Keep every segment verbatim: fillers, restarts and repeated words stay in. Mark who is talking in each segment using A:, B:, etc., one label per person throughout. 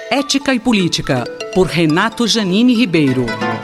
A: Ética e Política, por Renato Janine Ribeiro.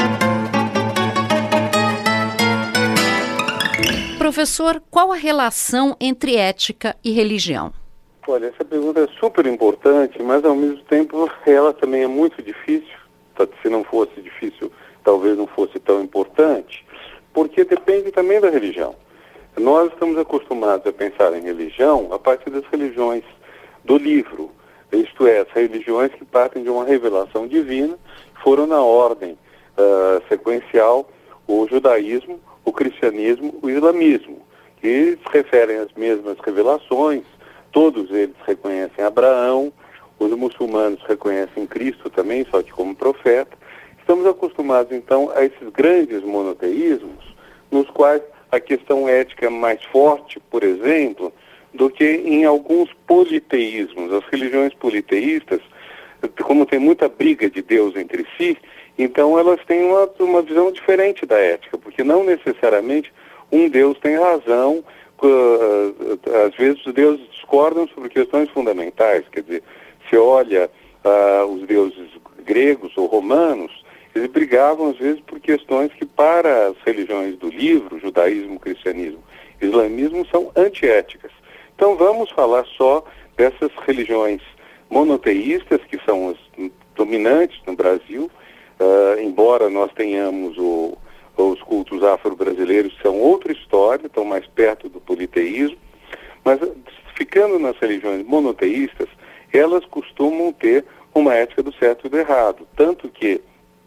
B: Professor, qual a relação entre ética e religião?
C: Olha, essa pergunta é super importante, mas ao mesmo tempo ela também é muito difícil. Se não fosse difícil, talvez não fosse tão importante, porque depende também da religião. Nós estamos acostumados a pensar em religião a partir das religiões do livro, isto é, as religiões que partem de uma revelação divina, foram na ordem uh, sequencial o judaísmo, o cristianismo, o islamismo, que se referem às mesmas revelações. Todos eles reconhecem Abraão, os muçulmanos reconhecem Cristo também, só que como profeta. Estamos acostumados, então, a esses grandes monoteísmos, nos quais a questão ética é mais forte, por exemplo, do que em alguns politeísmos. As religiões politeístas, como tem muita briga de Deus entre si, então elas têm uma, uma visão diferente da ética, porque não necessariamente um Deus tem razão. Uh, às vezes os deuses discordam sobre questões fundamentais. Quer dizer, se olha uh, os deuses gregos ou romanos, eles brigavam às vezes por questões que para as religiões do livro, judaísmo, cristianismo, islamismo, são antiéticas. Então vamos falar só dessas religiões monoteístas, que são as dominantes no Brasil, uh, embora nós tenhamos o, os cultos afro-brasileiros, que são outra história, estão mais perto do politeísmo, mas ficando nas religiões monoteístas, elas costumam ter uma ética do certo e do errado, tanto que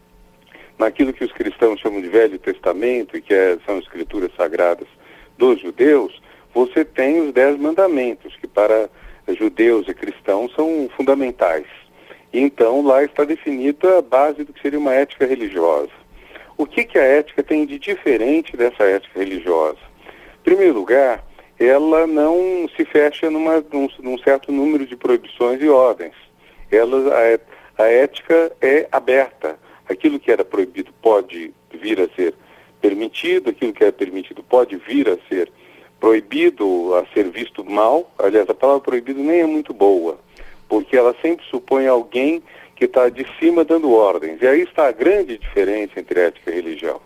C: naquilo que os cristãos chamam de Velho Testamento, e que é, são escrituras sagradas dos judeus, você tem os Dez Mandamentos, que para judeus e cristãos são fundamentais. E então lá está definida a base do que seria uma ética religiosa. O que, que a ética tem de diferente dessa ética religiosa? Em primeiro lugar, ela não se fecha numa, num, num certo número de proibições e ordens. Ela, a, a ética é aberta. Aquilo que era proibido pode vir a ser permitido, aquilo que é permitido pode vir a ser proibido, a ser visto mal. Aliás, a palavra proibido nem é muito boa, porque ela sempre supõe alguém que está de cima dando ordens. E aí está a grande diferença entre ética e religião.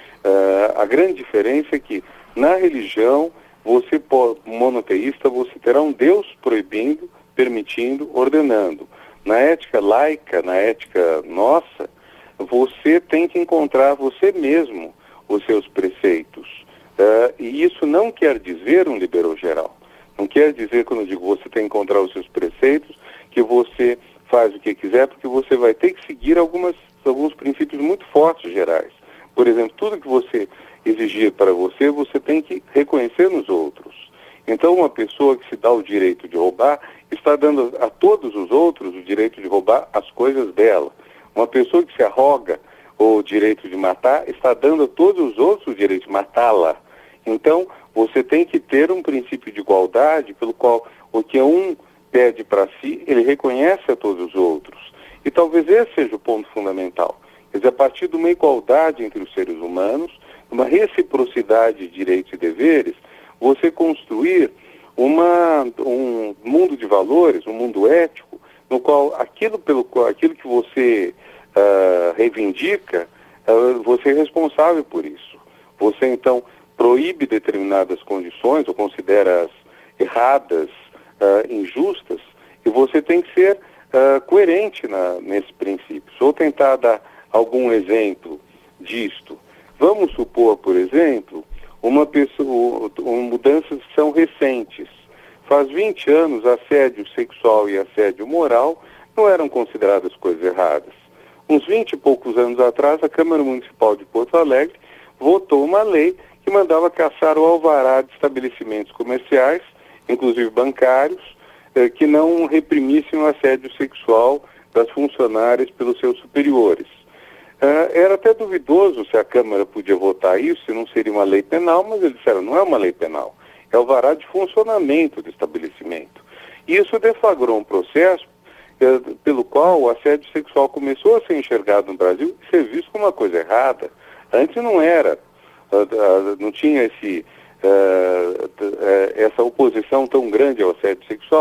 C: Uh, a grande diferença é que na religião, você pode, monoteísta, você terá um Deus proibindo, permitindo, ordenando. Na ética laica, na ética nossa, você tem que encontrar você mesmo os seus preceitos. Uh, e isso não quer dizer um liberou geral. Não quer dizer, quando eu digo você tem que encontrar os seus preceitos, que você faz o que quiser, porque você vai ter que seguir algumas, alguns princípios muito fortes gerais. Por exemplo, tudo que você exigir para você, você tem que reconhecer nos outros. Então, uma pessoa que se dá o direito de roubar, está dando a todos os outros o direito de roubar as coisas dela. Uma pessoa que se arroga o direito de matar, está dando a todos os outros o direito de matá-la. Então, você tem que ter um princípio de igualdade pelo qual o que um pede para si, ele reconhece a todos os outros. E talvez esse seja o ponto fundamental. Quer dizer, a partir de uma igualdade entre os seres humanos, uma reciprocidade de direitos e deveres, você construir uma, um mundo de valores, um mundo ético, no qual aquilo, pelo qual, aquilo que você uh, reivindica, uh, você é responsável por isso. Você, então, proíbe determinadas condições ou considera-as erradas, uh, injustas, e você tem que ser uh, coerente na, nesses princípios. Ou tentar dar algum exemplo disto. Vamos supor, por exemplo, uma pessoa, uma, mudanças que são recentes. Faz vinte anos, assédio sexual e assédio moral não eram consideradas coisas erradas. Uns vinte e poucos anos atrás, a Câmara Municipal de Porto Alegre votou uma lei que mandava caçar o alvará de estabelecimentos comerciais, inclusive bancários, eh, que não reprimissem o assédio sexual das funcionárias pelos seus superiores. Uh, era até duvidoso se a Câmara podia votar isso, se não seria uma lei penal, mas eles disseram, não é uma lei penal, é alvará de funcionamento do estabelecimento. E isso deflagrou um processo uh, pelo qual o assédio sexual começou a ser enxergado no Brasil e ser visto como uma coisa errada. Antes não era, uh, uh, não tinha esse, uh, uh, essa oposição tão grande ao assédio sexual,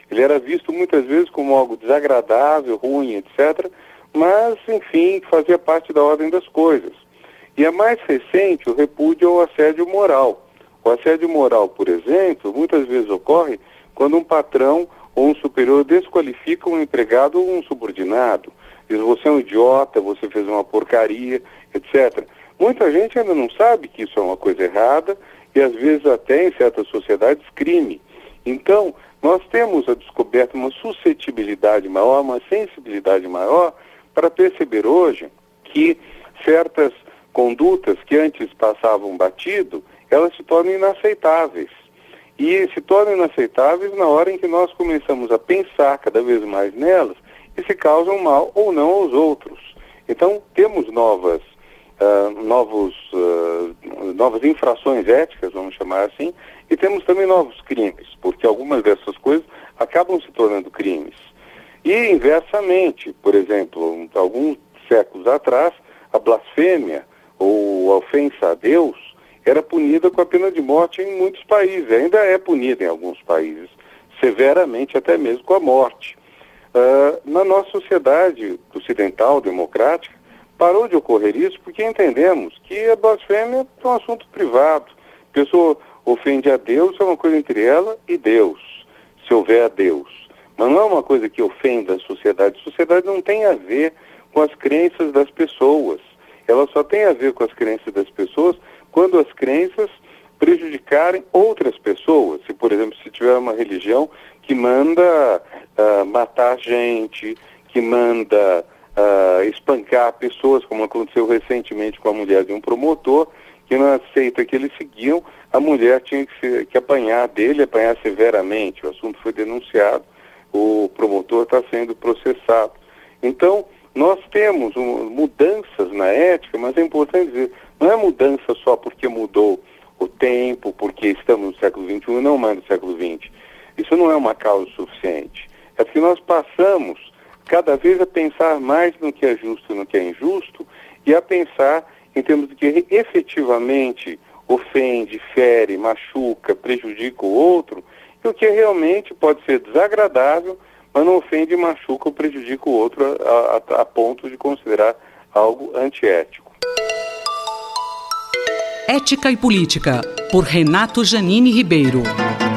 C: Ele era visto muitas vezes como algo desagradável, ruim, etcétera, mas, enfim, fazia parte da ordem das coisas. E a mais recente, o repúdio ao assédio moral. O assédio moral, por exemplo, muitas vezes ocorre quando um patrão ou um superior desqualifica um empregado ou um subordinado. Diz, você é um idiota, você fez uma porcaria, etcétera. Muita gente ainda não sabe que isso é uma coisa errada e, às vezes, até em certas sociedades, crime. Então, nós temos a descoberta uma suscetibilidade maior, uma sensibilidade maior para perceber hoje que certas condutas que antes passavam batido, elas se tornam inaceitáveis. E se tornam inaceitáveis na hora em que nós começamos a pensar cada vez mais nelas e se causam mal ou não aos outros. Então, temos novas, uh, novos, uh, novas infrações éticas, vamos chamar assim, e temos também novos crimes, porque algumas dessas coisas acabam se tornando crimes. E, inversamente, por exemplo, alguns séculos atrás, a blasfêmia ou a ofensa a Deus era punida com a pena de morte em muitos países, ainda é punida em alguns países, severamente até mesmo com a morte. Uh, na nossa sociedade ocidental, democrática, parou de ocorrer isso porque entendemos que a blasfêmia é um assunto privado. A pessoa ofende a Deus, é uma coisa entre ela e Deus, se houver a Deus. Mas não é uma coisa que ofenda a sociedade. A sociedade não tem a ver com as crenças das pessoas. Ela só tem a ver com as crenças das pessoas quando as crenças prejudicarem outras pessoas. Se, por exemplo, se tiver uma religião que manda uh, matar gente, que manda uh, espancar pessoas, como aconteceu recentemente com a mulher de um promotor, que na seita que eles seguiam, a mulher tinha que, se, que apanhar dele, apanhar severamente. O assunto foi denunciado, o promotor está sendo processado. Então, nós temos um, mudanças na ética, mas é importante dizer, não é mudança só porque mudou o tempo, porque estamos no século vinte e um e não mais no século vinte. Isso não é uma causa suficiente. É porque nós passamos cada vez a pensar mais no que é justo e no que é injusto e a pensar em termos de que efetivamente ofende, fere, machuca, prejudica o outro, e o que realmente pode ser desagradável, mas não ofende, machuca ou prejudica o outro a, a, a ponto de considerar algo antiético.
A: Ética e Política, por Renato Janine Ribeiro.